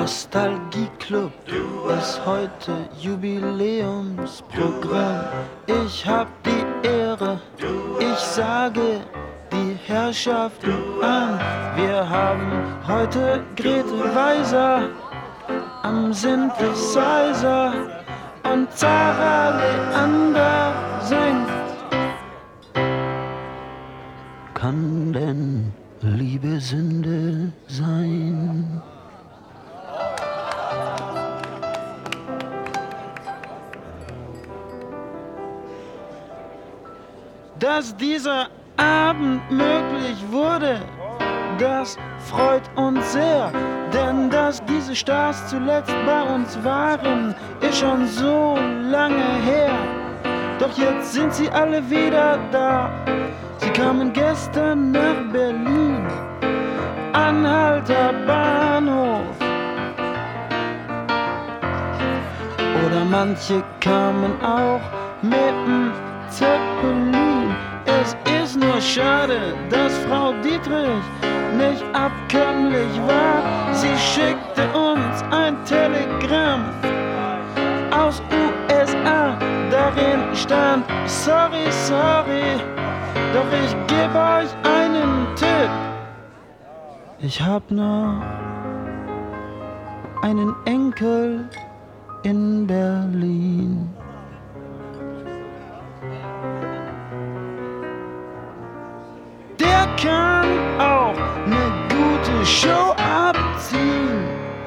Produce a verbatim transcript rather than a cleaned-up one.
Nostalgieclub ist heute Jubiläumsprogramm. Ich hab die Ehre, ich sage die Herrschaften an. Wir haben heute Grete Weiser am Synthesizer und Zara Leander singt. Kann denn Liebe Sünde sein? Dass dieser Abend möglich wurde, das freut uns sehr. Denn dass diese Stars zuletzt bei uns waren, ist schon so lange her. Doch jetzt sind sie alle wieder da. Sie kamen gestern nach Berlin, Anhalter Bahnhof. Oder manche kamen auch mit'm Zeppelin. Es ist nur schade, dass Frau Dietrich nicht abkömmlich war. Sie schickte uns ein Telegramm aus U S A. Darin stand: Sorry, sorry, doch ich geb euch einen Tipp. Ich hab noch einen Enkel in Berlin. Der kann auch ne gute Show